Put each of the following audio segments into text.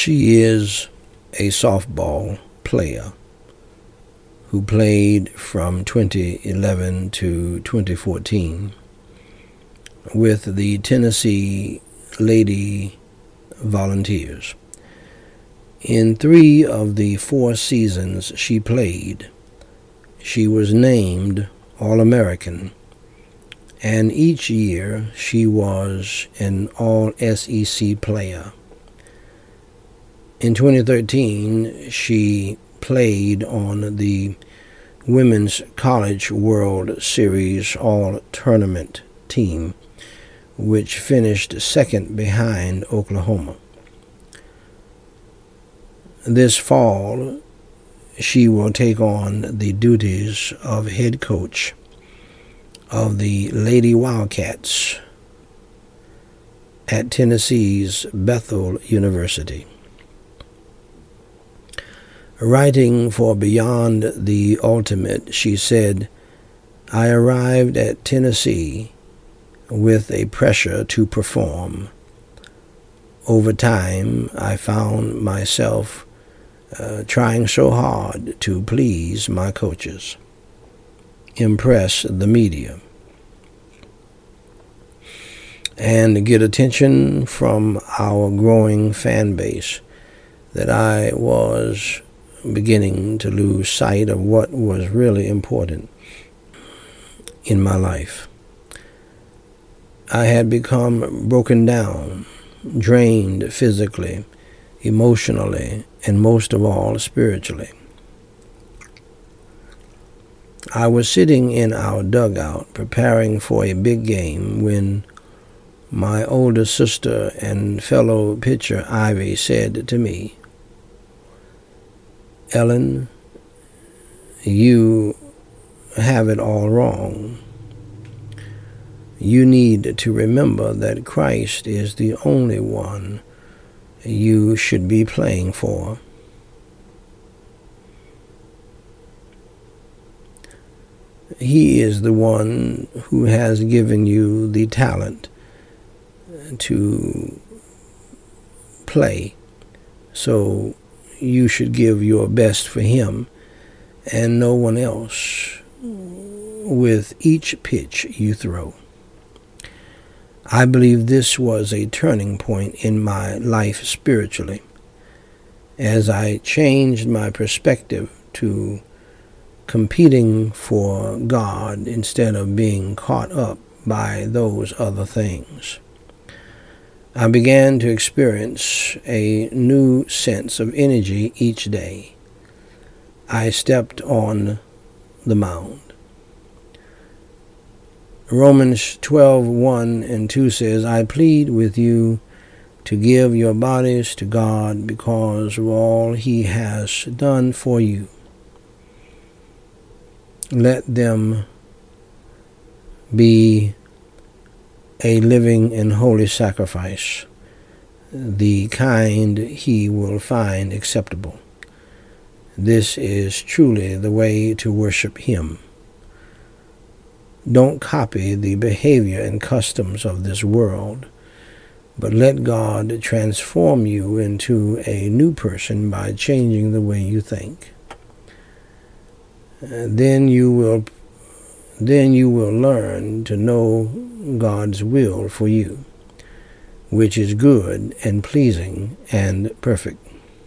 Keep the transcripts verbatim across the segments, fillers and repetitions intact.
She is a softball player who played from twenty eleven to twenty fourteen with the Tennessee Lady Volunteers. In three of the four seasons she played, she was named All-American, and each year she was an All-S E C player. In twenty thirteen, she played on the Women's College World Series All-Tournament team, which finished second behind Oklahoma. This fall, she will take on the duties of head coach of the Lady Wildcats at Tennessee's Bethel University. Writing for Beyond the Ultimate, she said, "I arrived at Tennessee with a pressure to perform. Over time, I found myself uh, trying so hard to please my coaches, impress the media, and get attention from our growing fan base that I was beginning to lose sight of what was really important in my life. I had become broken down, drained physically, emotionally, and most of all, spiritually. I was sitting in our dugout preparing for a big game when my older sister and fellow pitcher Ivy said to me, 'Ellen, you have it all wrong. You need to remember that Christ is the only one you should be playing for. He is the one who has given you the talent to play, so you should give your best for him and no one else with each pitch you throw.' I believe this was a turning point in my life spiritually, as I changed my perspective to competing for God instead of being caught up by those other things. I began to experience a new sense of energy each day I stepped on the mound. Romans twelve, one and two says, 'I plead with you to give your bodies to God because of all he has done for you. Let them be a living and holy sacrifice, the kind he will find acceptable. This is truly the way to worship him. Don't copy the behavior and customs of this world, but let God transform you into a new person by changing the way you think. Uh, then you will then you will learn to know God's will for you, which is good and pleasing and perfect."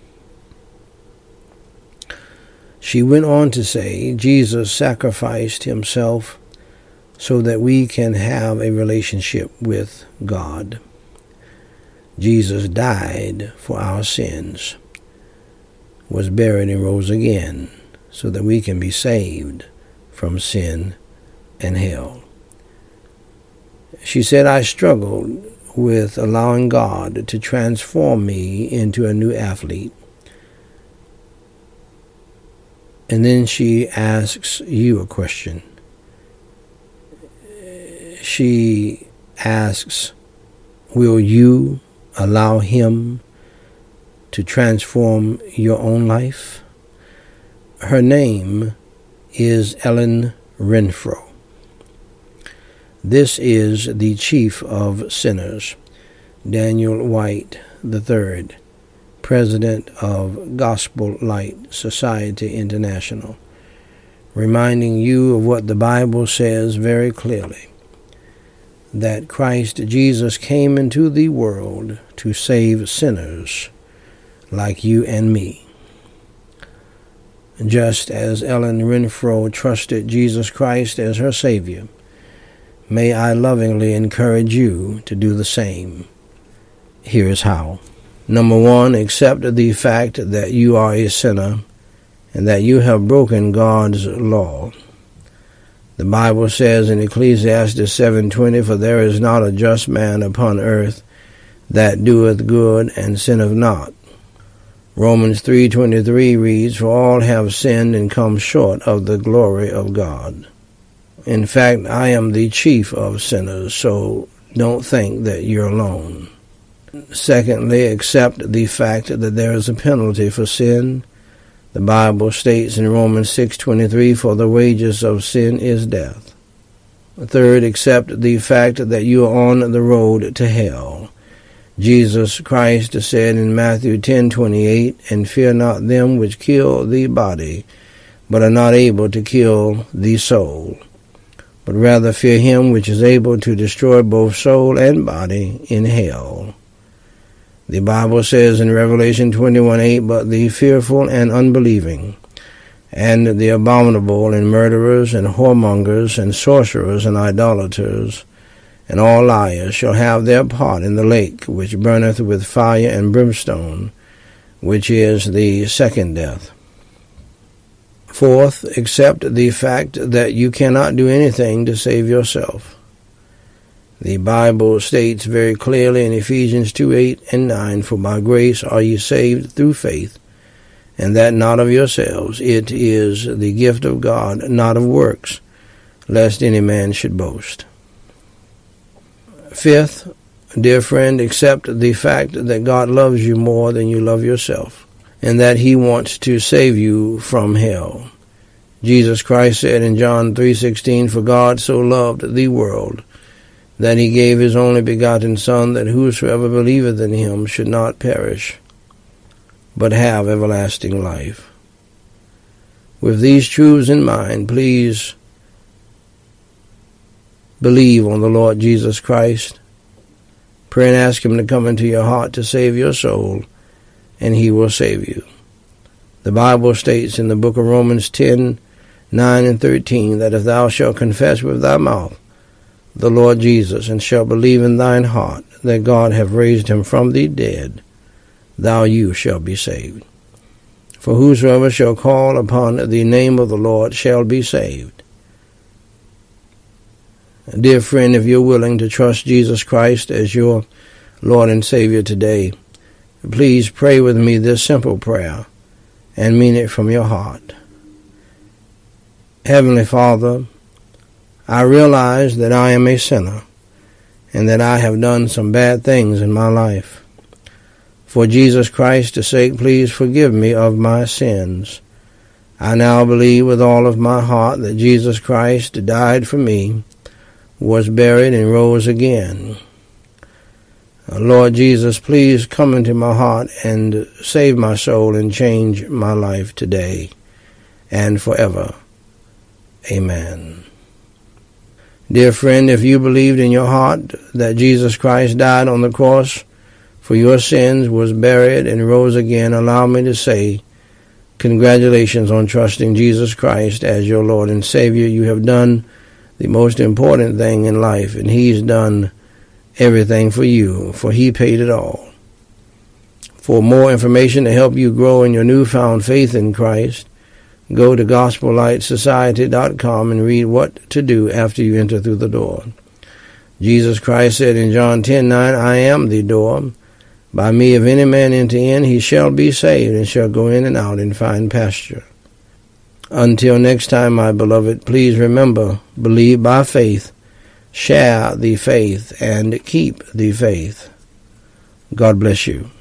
She went on to say, Jesus sacrificed himself so that we can have a relationship with God. Jesus died for our sins, was buried and rose again so that we can be saved from sin and hell. She said, "I struggled with allowing God to transform me into a new athlete." And then she asks you a question. She asks, will you allow him to transform your own life? Her name is Ellen Renfro. This is the chief of sinners, Daniel White the third, president of Gospel Light Society International, reminding you of what the Bible says very clearly, that Christ Jesus came into the world to save sinners like you and me. Just as Ellen Renfro trusted Jesus Christ as her Savior, may I lovingly encourage you to do the same. Here is how. Number one, accept the fact that you are a sinner and that you have broken God's law. The Bible says in Ecclesiastes seven twenty, "For there is not a just man upon earth that doeth good and sinneth not." Romans three twenty-three reads, "For all have sinned and come short of the glory of God." In fact, I am the chief of sinners, so don't think that you're alone. Secondly, accept the fact that there is a penalty for sin. The Bible states in Romans six twenty-three, "For the wages of sin is death." Third, accept the fact that you are on the road to hell. Jesus Christ said in Matthew ten twenty-eight, "And fear not them which kill the body, but are not able to kill the soul, but rather fear him which is able to destroy both soul and body in hell." The Bible says in Revelation twenty-one eight, "But the fearful and unbelieving, and the abominable, and murderers, and whoremongers, and sorcerers, and idolaters, and all liars shall have their part in the lake which burneth with fire and brimstone, which is the second death." Fourth, accept the fact that you cannot do anything to save yourself. The Bible states very clearly in Ephesians two eight and nine, "For by grace are ye saved through faith, and that not of yourselves. It is the gift of God, not of works, lest any man should boast." Fifth, dear friend, accept the fact that God loves you more than you love yourself, and that he wants to save you from hell. Jesus Christ said in John three sixteen, "For God so loved the world, that he gave his only begotten Son, that whosoever believeth in him should not perish, but have everlasting life." With these truths in mind, please believe on the Lord Jesus Christ. Pray and ask him to come into your heart to save your soul, and he will save you. The Bible states in the book of Romans ten nine and thirteen, that if thou shalt confess with thy mouth the Lord Jesus, and shalt believe in thine heart that God hath raised him from the dead, thou you shalt be saved. For whosoever shall call upon the name of the Lord shall be saved. Dear friend, if you're willing to trust Jesus Christ as your Lord and Savior today, please pray with me this simple prayer and mean it from your heart. Heavenly Father, I realize that I am a sinner and that I have done some bad things in my life. For Jesus Christ's sake, please forgive me of my sins. I now believe with all of my heart that Jesus Christ died for me, was buried, and rose again. Lord Jesus, please come into my heart and save my soul and change my life today and forever. Amen. Dear friend, if you believed in your heart that Jesus Christ died on the cross for your sins, was buried, and rose again, allow me to say, congratulations on trusting Jesus Christ as your Lord and Savior. You have done the most important thing in life, and he's done everything for you, for he paid it all. For more information to help you grow in your newfound faith in Christ, go to gospel light society dot com and read what to do after you enter through the door. Jesus Christ said in John ten nine, "I am the door. By me if any man enter in, he shall be saved, and shall go in and out and find pasture." Until next time, my beloved, please remember, believe by faith, share the faith, and keep the faith. God bless you.